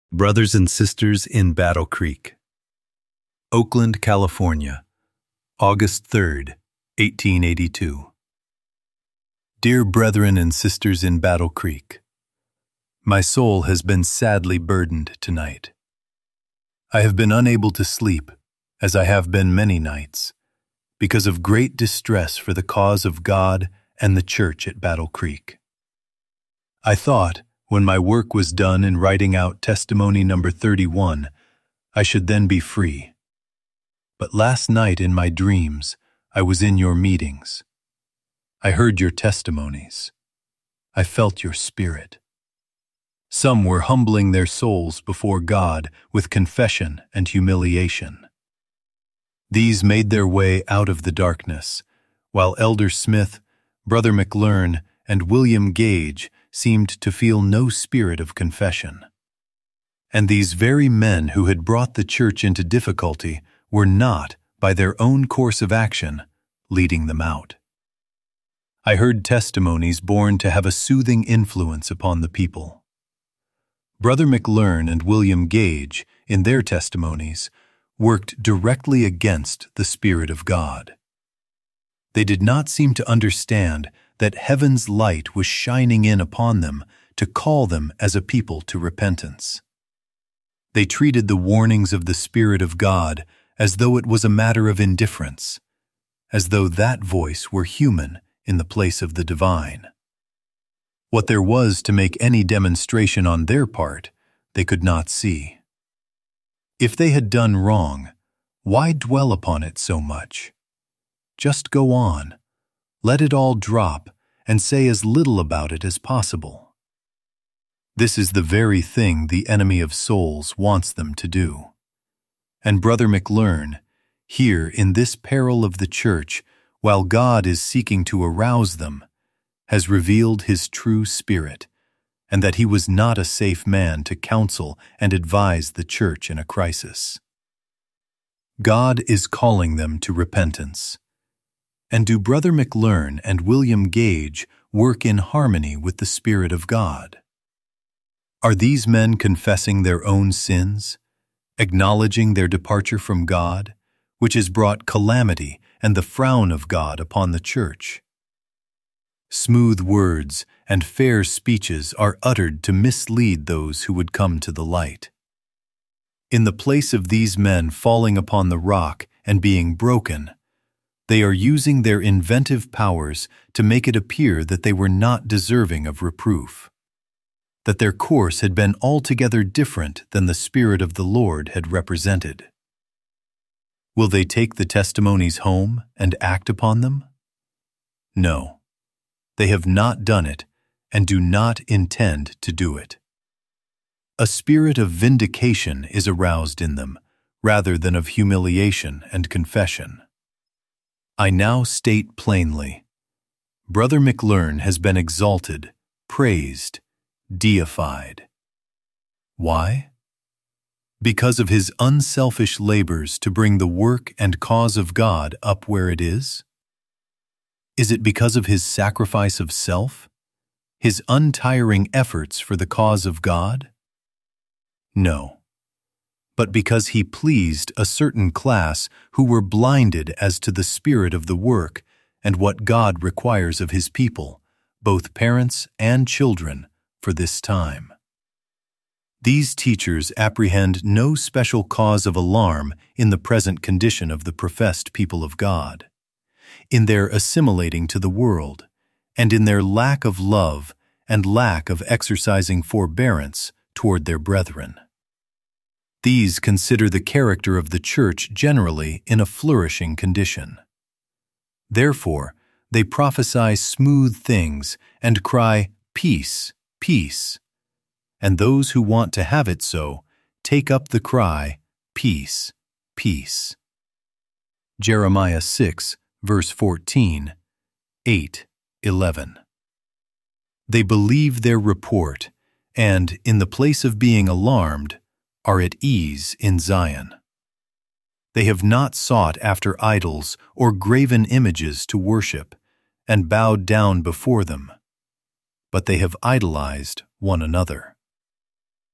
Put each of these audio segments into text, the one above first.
Brothers and Sisters in Battle Creek, Oakland, California, August 3rd, 1882. Dear brethren and sisters in Battle Creek, my soul has been sadly burdened tonight. I have been unable to sleep, as I have been many nights, because of great distress for the cause of God and the church at Battle Creek. I thought, when my work was done in writing out testimony number 31, I should then be free. But last night in my dreams, I was in your meetings. I heard your testimonies. I felt your spirit. Some were humbling their souls before God with confession and humiliation. These made their way out of the darkness, while Elder Smith, Brother McLearn, and William Gage seemed to feel no spirit of confession. And these very men who had brought the church into difficulty were not, by their own course of action, leading them out. I heard testimonies born to have a soothing influence upon the people. Brother McLearn and William Gage, in their testimonies, worked directly against the Spirit of God. They did not seem to understand that heaven's light was shining in upon them to call them as a people to repentance. They treated the warnings of the Spirit of God as though it was a matter of indifference, as though that voice were human in the place of the divine. What there was to make any demonstration on their part, they could not see. If they had done wrong, why dwell upon it so much? Just go on. Let it all drop and say as little about it as possible. This is the very thing the enemy of souls wants them to do. And Brother McLearn, here in this peril of the church, while God is seeking to arouse them, has revealed his true spirit, and that he was not a safe man to counsel and advise the church in a crisis. God is calling them to repentance. And do Brother McLearn and William Gage work in harmony with the Spirit of God? Are these men confessing their own sins, acknowledging their departure from God, which has brought calamity and the frown of God upon the church? Smooth words and fair speeches are uttered to mislead those who would come to the light. In the place of these men falling upon the rock and being broken, they are using their inventive powers to make it appear that they were not deserving of reproof, that their course had been altogether different than the Spirit of the Lord had represented. Will they take the testimonies home and act upon them? No, they have not done it and do not intend to do it. A spirit of vindication is aroused in them, rather than of humiliation and confession. I now state plainly, Brother McLearn has been exalted, praised, deified. Why? Because of his unselfish labors to bring the work and cause of God up where it is? Is it because of his sacrifice of self, his untiring efforts for the cause of God? No. But because he pleased a certain class who were blinded as to the spirit of the work and what God requires of his people, both parents and children, for this time. These teachers apprehend no special cause of alarm in the present condition of the professed people of God, in their assimilating to the world, and in their lack of love and lack of exercising forbearance toward their brethren. These consider the character of the church generally in a flourishing condition. Therefore, they prophesy smooth things and cry, "Peace, peace." And those who want to have it so take up the cry, "Peace, peace." Jeremiah 6, verse 14, 8, 11. They believe their report, and, in the place of being alarmed, are at ease in Zion. They have not sought after idols or graven images to worship, and bowed down before them, but they have idolized one another.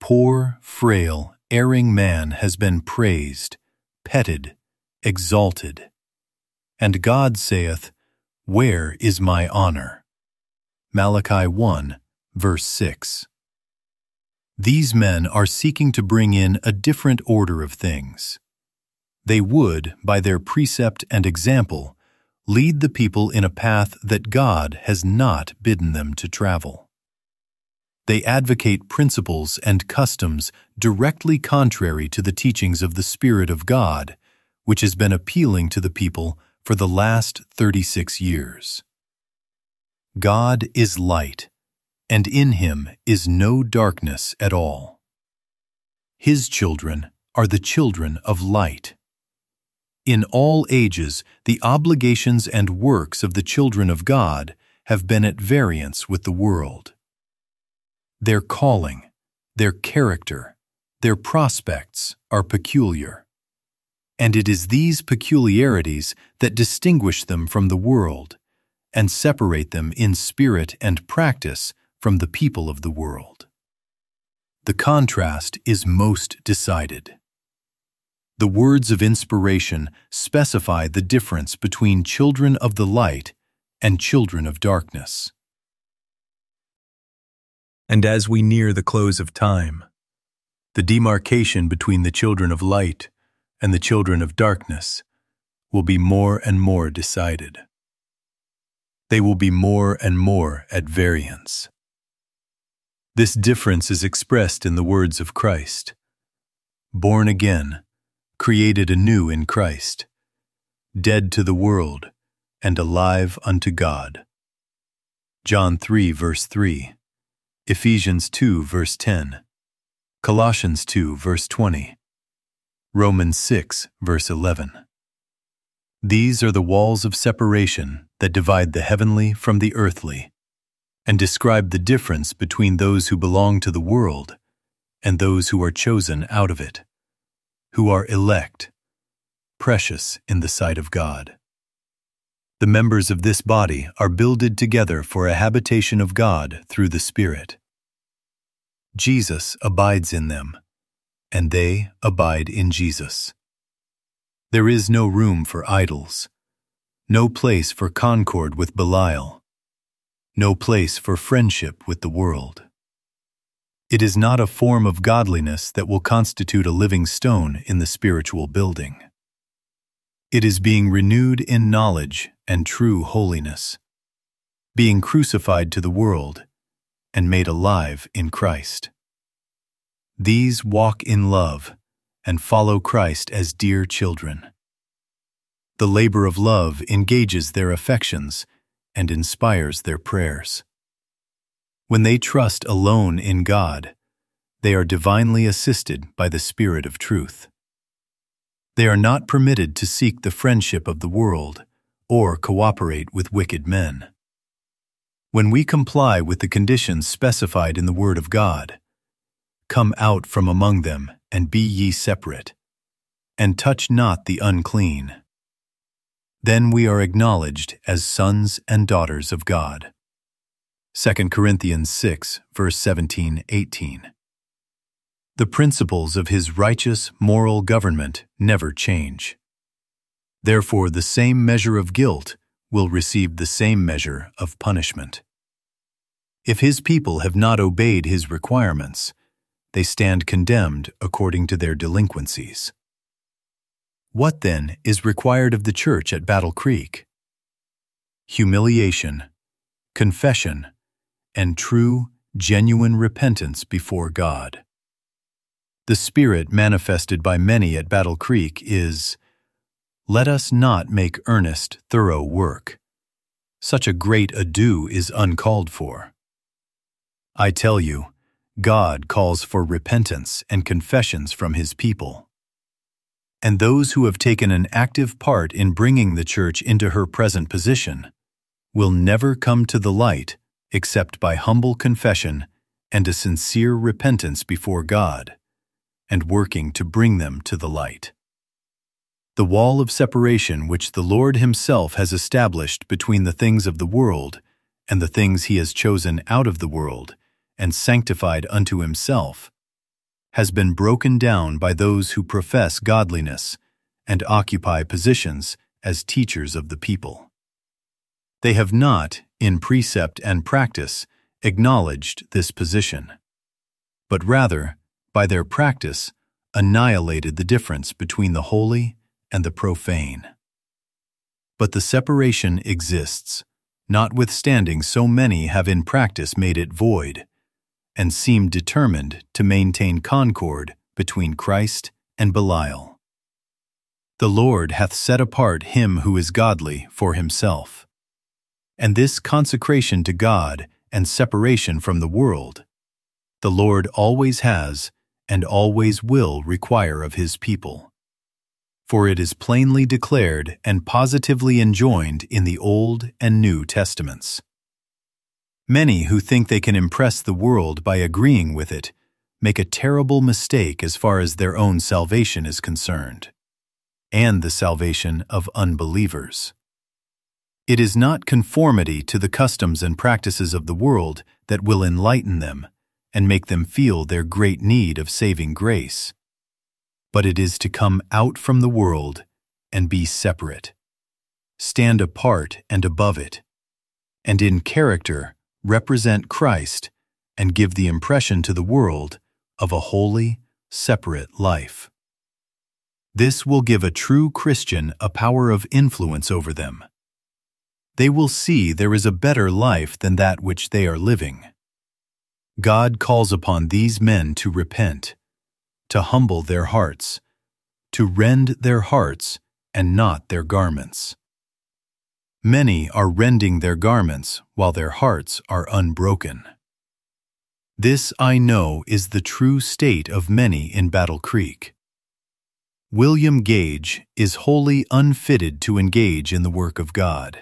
poor, frail, erring man has been praised, petted, exalted. And God saith, Where is my honor? Malachi 1, verse 6. These men are seeking to bring in a different order of things. They would, by their precept and example, lead the people in a path that God has not bidden them to travel. They advocate principles and customs directly contrary to the teachings of the Spirit of God, which has been appealing to the people for the last 36 years. God is light, and in Him is no darkness at all. His children are the children of light. In all ages, the obligations and works of the children of God have been at variance with the world. Their calling, their character, their prospects are peculiar. And it is these peculiarities that distinguish them from the world and separate them in spirit and practice from the people of the world. The contrast is most decided. The words of inspiration specify the difference between children of the light and children of darkness. And as we near the close of time, the demarcation between the children of light and the children of darkness will be more and more decided. They will be more and more at variance. This difference is expressed in the words of Christ. Born again, created anew in Christ, dead to the world, and alive unto God. John 3, verse 3, Ephesians 2, verse 10, Colossians 2, verse 20, Romans 6, verse 11. These are the walls of separation that divide the heavenly from the earthly, and describe the difference between those who belong to the world and those who are chosen out of it, who are elect, precious in the sight of God. The members of this body are builded together for a habitation of God through the Spirit. Jesus abides in them, and they abide in Jesus. There is no room for idols, no place for concord with Belial, no place for friendship with the world. It is not a form of godliness that will constitute a living stone in the spiritual building. It is being renewed in knowledge and true holiness, being crucified to the world and made alive in Christ. These walk in love and follow Christ as dear children. The labor of love engages their affections and inspires their prayers. When they trust alone in God, they are divinely assisted by the Spirit of truth. They are not permitted to seek the friendship of the world or cooperate with wicked men. When we comply with the conditions specified in the Word of God, come out from among them and be ye separate, and touch not the unclean. Then we are acknowledged as sons and daughters of God. 2 Corinthians 6, verse 17-18. The principles of His righteous moral government never change. Therefore, the same measure of guilt will receive the same measure of punishment. If His people have not obeyed His requirements, they stand condemned according to their delinquencies. What then is required of the church at Battle Creek? Humiliation, confession, and true, genuine repentance before God. The spirit manifested by many at Battle Creek is, "Let us not make earnest, thorough work. Such a great ado is uncalled for." I tell you, God calls for repentance and confessions from His people. And those who have taken an active part in bringing the church into her present position will never come to the light except by humble confession and a sincere repentance before God, and working to bring them to the light. The wall of separation which the Lord Himself has established between the things of the world and the things He has chosen out of the world and sanctified unto Himself has been broken down by those who profess godliness and occupy positions as teachers of the people. They have not, in precept and practice, acknowledged this position, but rather, by their practice, annihilated the difference between the holy and the profane. But the separation exists, notwithstanding so many have in practice made it void, and seem determined to maintain concord between Christ and Belial. The Lord hath set apart him who is godly for himself. And this consecration to God and separation from the world, the Lord always has and always will require of his people. For it is plainly declared and positively enjoined in the Old and New Testaments. Many who think they can impress the world by agreeing with it make a terrible mistake as far as their own salvation is concerned, and the salvation of unbelievers. It is not conformity to the customs and practices of the world that will enlighten them and make them feel their great need of saving grace, but it is to come out from the world and be separate, stand apart and above it, and in character represent Christ and give the impression to the world of a holy, separate life. This will give a true Christian a power of influence over them. They will see there is a better life than that which they are living. God calls upon these men to repent, to humble their hearts, to rend their hearts and not their garments. Many are rending their garments while their hearts are unbroken. This I know is the true state of many in Battle Creek. William Gage is wholly unfitted to engage in the work of God.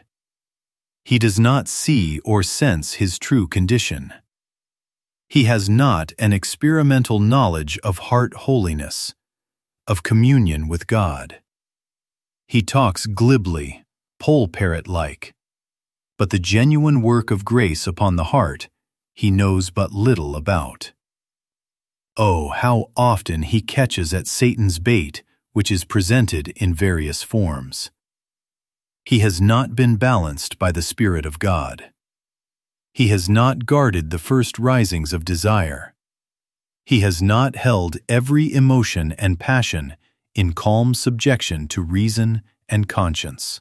He does not see or sense his true condition. He has not an experimental knowledge of heart holiness, of communion with God. He talks glibly, poll-parrot-like, but the genuine work of grace upon the heart he knows but little about. Oh, how often he catches at Satan's bait, which is presented in various forms. He has not been balanced by the Spirit of God. He has not guarded the first risings of desire. He has not held every emotion and passion in calm subjection to reason and conscience.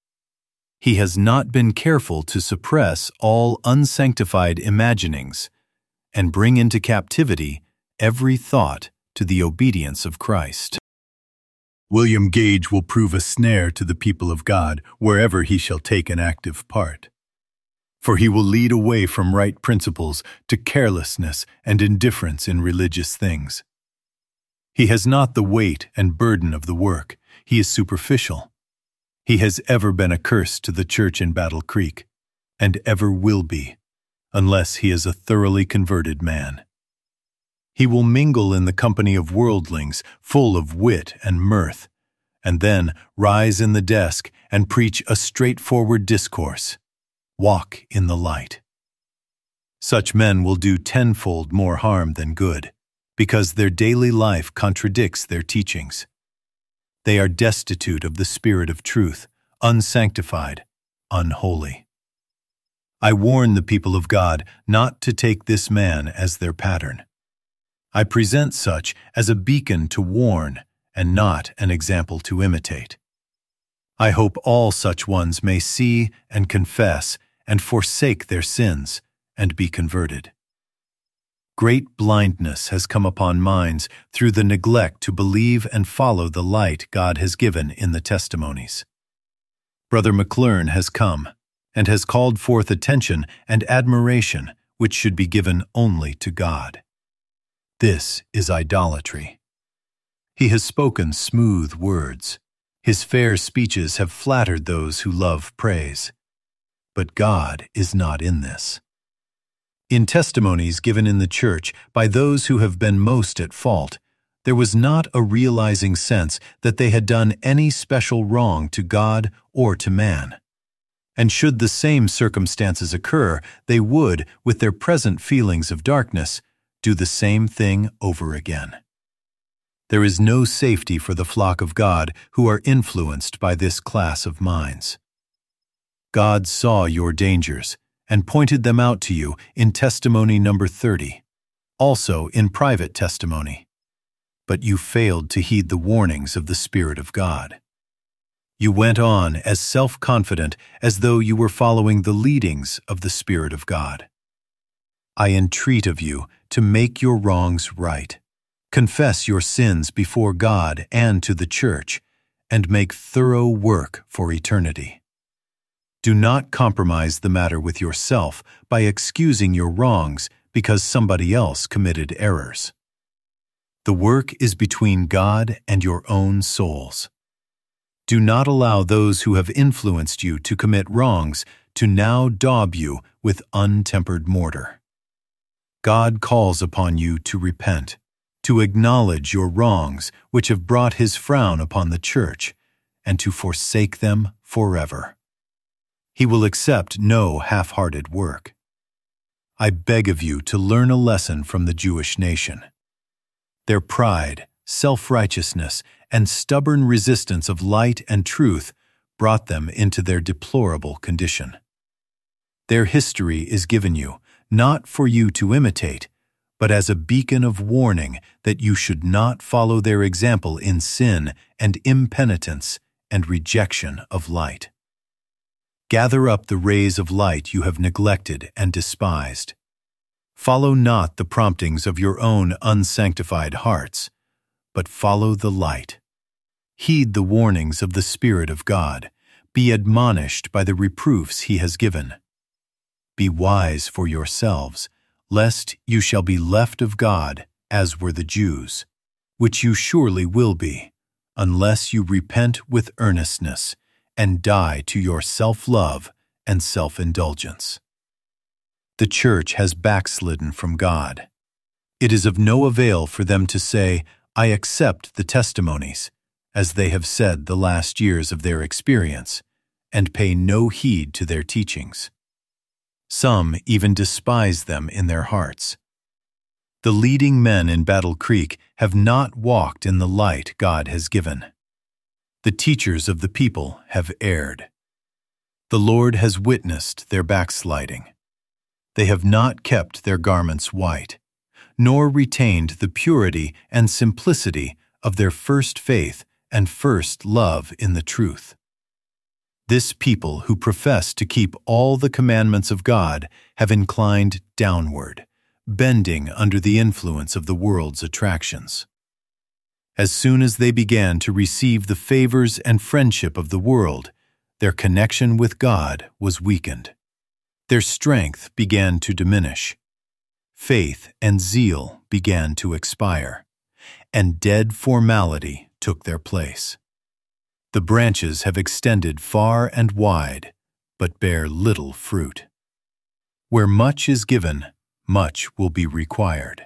He has not been careful to suppress all unsanctified imaginings and bring into captivity every thought to the obedience of Christ. William Gage will prove a snare to the people of God wherever he shall take an active part. For he will lead away from right principles to carelessness and indifference in religious things. He has not the weight and burden of the work. He is superficial. He has ever been a curse to the church in Battle Creek, and ever will be, unless he is a thoroughly converted man. He will mingle in the company of worldlings full of wit and mirth, and then rise in the desk and preach a straightforward discourse. Walk in the light. Such men will do tenfold more harm than good, because their daily life contradicts their teachings. They are destitute of the Spirit of truth, unsanctified, unholy. I warn the people of God not to take this man as their pattern. I present such as a beacon to warn and not an example to imitate. I hope all such ones may see and confess and forsake their sins and be converted. Great blindness has come upon minds through the neglect to believe and follow the light God has given in the testimonies. Brother McClure has come and has called forth attention and admiration which should be given only to God. This is idolatry. He has spoken smooth words. His fair speeches have flattered those who love praise. But God is not in this. In testimonies given in the church by those who have been most at fault, there was not a realizing sense that they had done any special wrong to God or to man. And should the same circumstances occur, they would, with their present feelings of darkness, do the same thing over again. There is no safety for the flock of God who are influenced by this class of minds. God saw your dangers and pointed them out to you in testimony number 30, also in private testimony. But you failed to heed the warnings of the Spirit of God. You went on as self-confident as though you were following the leadings of the Spirit of God. I entreat of you to make your wrongs right, confess your sins before God and to the church, and make thorough work for eternity. Do not compromise the matter with yourself by excusing your wrongs because somebody else committed errors. The work is between God and your own souls. Do not allow those who have influenced you to commit wrongs to now daub you with untempered mortar. God calls upon you to repent, to acknowledge your wrongs which have brought His frown upon the church, and to forsake them forever. He will accept no half-hearted work. I beg of you to learn a lesson from the Jewish nation. Their pride, self-righteousness, and stubborn resistance of light and truth brought them into their deplorable condition. Their history is given you, not for you to imitate, but as a beacon of warning that you should not follow their example in sin and impenitence and rejection of light. Gather up the rays of light you have neglected and despised. Follow not the promptings of your own unsanctified hearts, but follow the light. Heed the warnings of the Spirit of God. Be admonished by the reproofs He has given. Be wise for yourselves, lest you shall be left of God as were the Jews, which you surely will be, unless you repent with earnestness and die to your self-love and self-indulgence. The church has backslidden from God. It is of no avail for them to say, I accept the testimonies, as they have said the last years of their experience, and pay no heed to their teachings. Some even despise them in their hearts. The leading men in Battle Creek have not walked in the light God has given. The teachers of the people have erred. The Lord has witnessed their backsliding. They have not kept their garments white, nor retained the purity and simplicity of their first faith and first love in the truth. This people who profess to keep all the commandments of God have inclined downward, bending under the influence of the world's attractions. As soon as they began to receive the favors and friendship of the world, their connection with God was weakened. Their strength began to diminish. Faith and zeal began to expire, and dead formality took their place. The branches have extended far and wide, but bear little fruit. Where much is given, much will be required.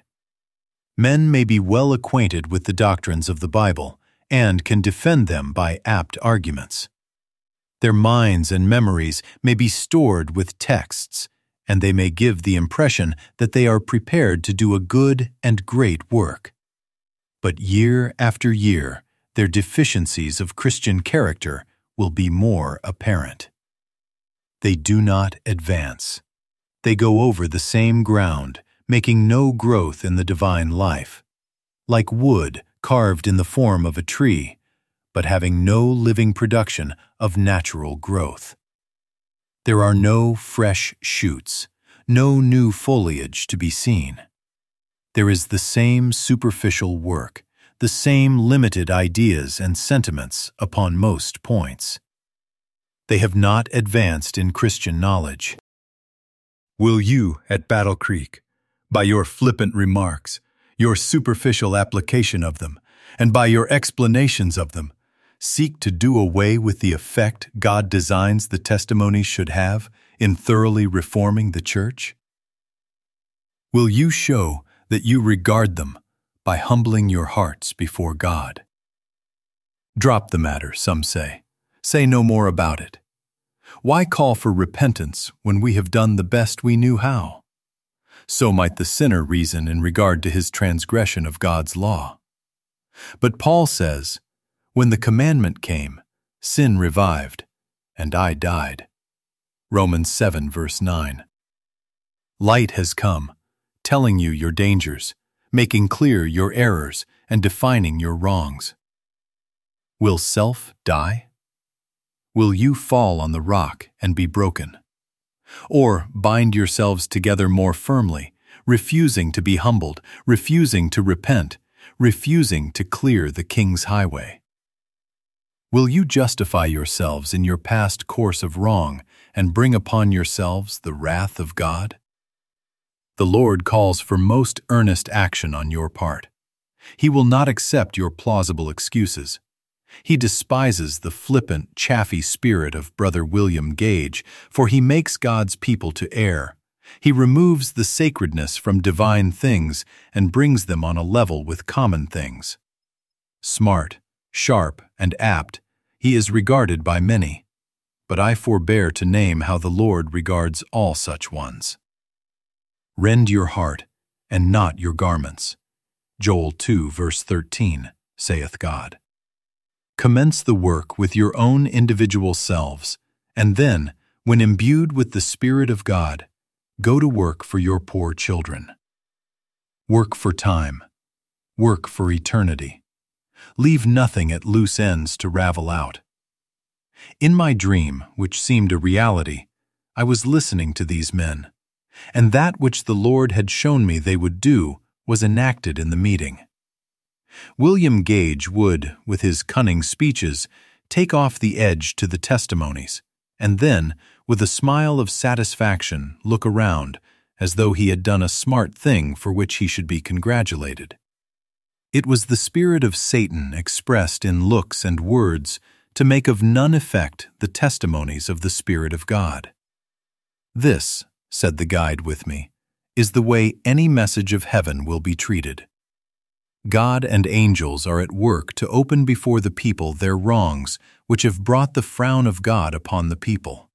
Men may be well acquainted with the doctrines of the Bible and can defend them by apt arguments. Their minds and memories may be stored with texts, and they may give the impression that they are prepared to do a good and great work. But year after year, their deficiencies of Christian character will be more apparent. They do not advance. They go over the same ground, making no growth in the divine life, like wood carved in the form of a tree, but having no living production of natural growth. There are no fresh shoots, no new foliage to be seen. There is the same superficial work, the same limited ideas and sentiments upon most points. They have not advanced in Christian knowledge. Will you, at Battle Creek, by your flippant remarks, your superficial application of them, and by your explanations of them, seek to do away with the effect God designs the testimonies should have in thoroughly reforming the church? Will you show that you regard them by humbling your hearts before God? Drop the matter, some say. Say no more about it. Why call for repentance when we have done the best we knew how? So might the sinner reason in regard to his transgression of God's law. But Paul says, "When the commandment came, sin revived, and I died." Romans 7 verse 9. Light has come, telling you your dangers, making clear your errors, and defining your wrongs. Will self die? Will you fall on the rock and be broken? Or bind yourselves together more firmly, refusing to be humbled, refusing to repent, refusing to clear the King's highway? Will you justify yourselves in your past course of wrong and bring upon yourselves the wrath of God? The Lord calls for most earnest action on your part. He will not accept your plausible excuses. He despises the flippant, chaffy spirit of Brother William Gage, for he makes God's people to err. He removes the sacredness from divine things and brings them on a level with common things. Smart, sharp, and apt, he is regarded by many, but I forbear to name how the Lord regards all such ones. Rend your heart, and not your garments. Joel 2 verse 13, saith God. Commence the work with your own individual selves, and then, when imbued with the Spirit of God, go to work for your poor children. Work for time. Work for eternity. Leave nothing at loose ends to ravel out. In my dream, which seemed a reality, I was listening to these men, and that which the Lord had shown me they would do was enacted in the meeting. William Gage would, with his cunning speeches, take off the edge to the testimonies, and then, with a smile of satisfaction, look around, as though he had done a smart thing for which he should be congratulated. It was the spirit of Satan expressed in looks and words to make of none effect the testimonies of the Spirit of God. "This," said the guide with me, "is the way any message of heaven will be treated. God and angels are at work to open before the people their wrongs which have brought the frown of God upon the people.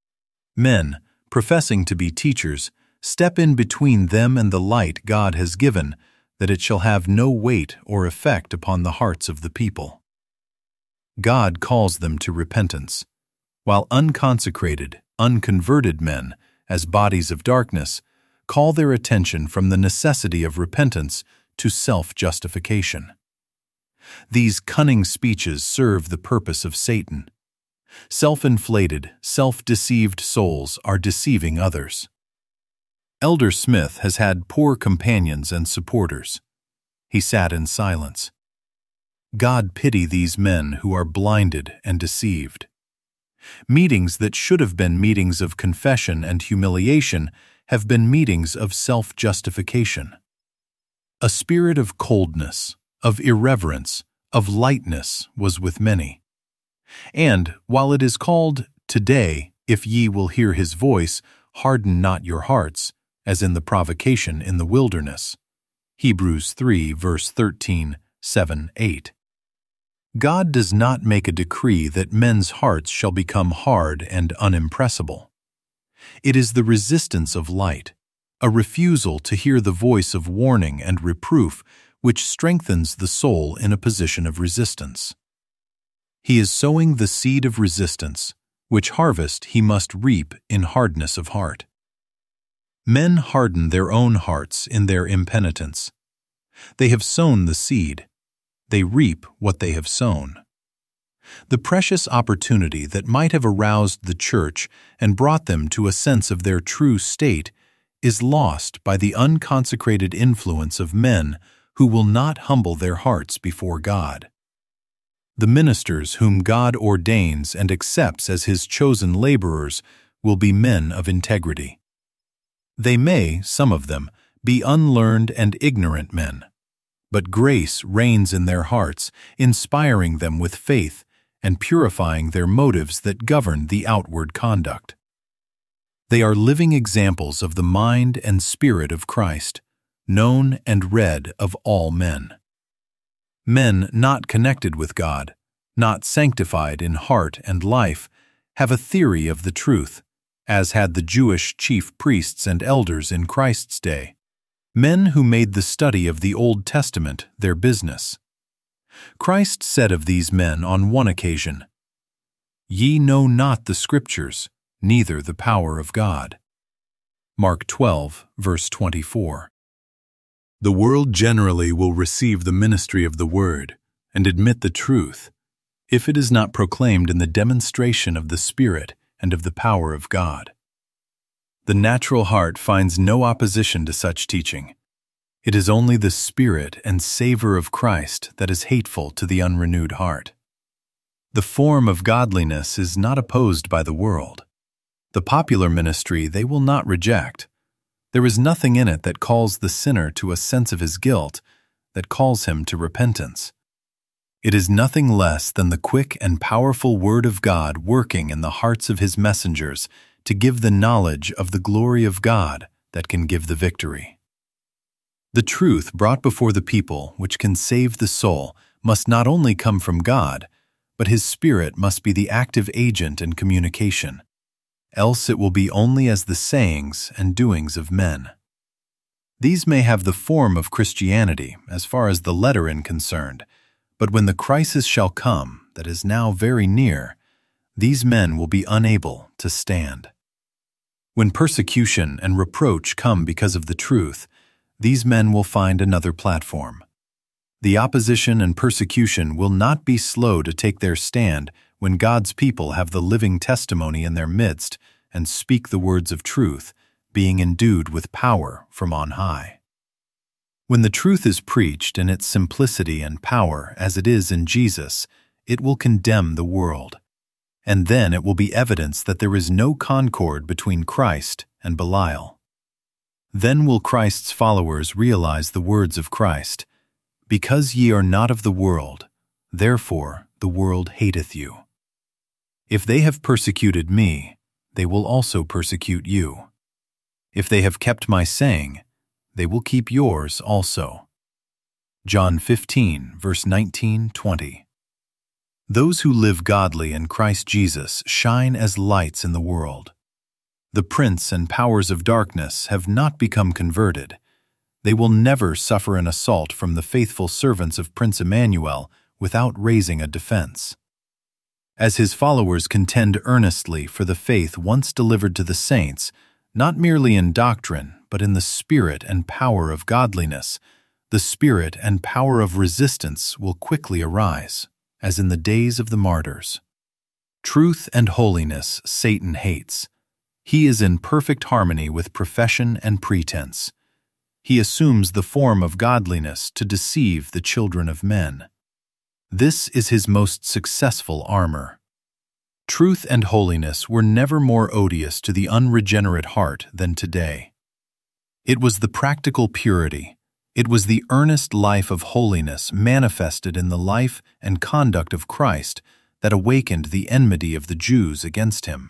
Men, professing to be teachers, step in between them and the light God has given, that it shall have no weight or effect upon the hearts of the people. God calls them to repentance, while unconsecrated, unconverted men, as bodies of darkness, call their attention from the necessity of repentance to self-justification. These cunning speeches serve the purpose of Satan. Self-inflated, self-deceived souls are deceiving others. Elder Smith has had poor companions and supporters. He sat in silence. God pity these men who are blinded and deceived. Meetings that should have been meetings of confession and humiliation have been meetings of self-justification. A spirit of coldness, of irreverence, of lightness was with many. And, while it is called, "Today, if ye will hear his voice, harden not your hearts," as in the provocation in the wilderness, Hebrews 3 verse 13, 7, 8. God does not make a decree that men's hearts shall become hard and unimpressible. It is the resistance of light, a refusal to hear the voice of warning and reproof which strengthens the soul in a position of resistance. He is sowing the seed of resistance, which harvest he must reap in hardness of heart. Men harden their own hearts in their impenitence. They have sown the seed. They reap what they have sown. The precious opportunity that might have aroused the church and brought them to a sense of their true state is lost by the unconsecrated influence of men who will not humble their hearts before God. The ministers whom God ordains and accepts as his chosen laborers will be men of integrity. They may, some of them, be unlearned and ignorant men, but grace reigns in their hearts, inspiring them with faith and purifying their motives that govern the outward conduct. They are living examples of the mind and spirit of Christ, known and read of all men. Men not connected with God, not sanctified in heart and life, have a theory of the truth, as had the Jewish chief priests and elders in Christ's day, men who made the study of the Old Testament their business. Christ said of these men on one occasion, "Ye know not the Scriptures, neither the power of God." Mark 12, verse 24. The world generally will receive the ministry of the Word and admit the truth, if it is not proclaimed in the demonstration of the Spirit and of the power of God. The natural heart finds no opposition to such teaching. It is only the spirit and savor of Christ that is hateful to the unrenewed heart. The form of godliness is not opposed by the world. The popular ministry they will not reject. There is nothing in it that calls the sinner to a sense of his guilt, that calls him to repentance. It is nothing less than the quick and powerful Word of God working in the hearts of His messengers to give the knowledge of the glory of God that can give the victory. The truth brought before the people which can save the soul must not only come from God, but His Spirit must be the active agent in communication. Else it will be only as the sayings and doings of men. These may have the form of Christianity as far as the letter is concerned, but when the crisis shall come that is now very near, these men will be unable to stand. When persecution and reproach come because of the truth, these men will find another platform. The opposition and persecution will not be slow to take their stand when God's people have the living testimony in their midst and speak the words of truth, being endued with power from on high. When the truth is preached in its simplicity and power as it is in Jesus, it will condemn the world. And then it will be evidence that there is no concord between Christ and Belial. Then will Christ's followers realize the words of Christ, "Because ye are not of the world, therefore the world hateth you." If they have persecuted me, they will also persecute you. If they have kept my saying, they will keep yours also. John 15, verse 19-20. Those who live godly in Christ Jesus shine as lights in the world. The prince and powers of darkness have not become converted. They will never suffer an assault from the faithful servants of Prince Emmanuel without raising a defense. As his followers contend earnestly for the faith once delivered to the saints, not merely in doctrine, but in the spirit and power of godliness, the spirit and power of resistance will quickly arise, as in the days of the martyrs. Truth and holiness Satan hates. He is in perfect harmony with profession and pretense. He assumes the form of godliness to deceive the children of men. This is his most successful armor. Truth and holiness were never more odious to the unregenerate heart than today. It was the practical purity, it was the earnest life of holiness manifested in the life and conduct of Christ that awakened the enmity of the Jews against him.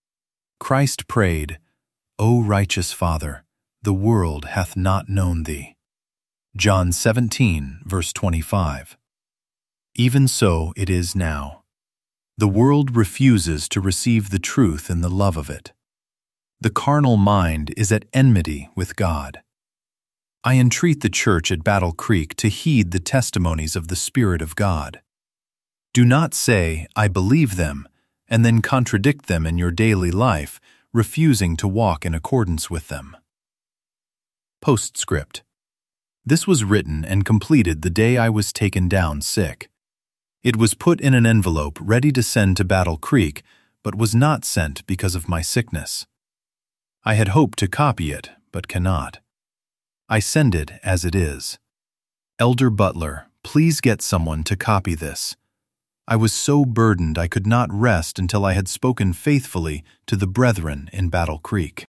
Christ prayed, "O righteous Father, the world hath not known thee." John 17, verse 25. Even so it is now. The world refuses to receive the truth in the love of it. The carnal mind is at enmity with God. I entreat the church at Battle Creek to heed the testimonies of the Spirit of God. Do not say, "I believe them," and then contradict them in your daily life, refusing to walk in accordance with them. Postscript. This was written and completed the day I was taken down sick. It was put in an envelope ready to send to Battle Creek, but was not sent because of my sickness. I had hoped to copy it, but cannot. I send it as it is. Elder Butler, please get someone to copy this. I was so burdened I could not rest until I had spoken faithfully to the brethren in Battle Creek.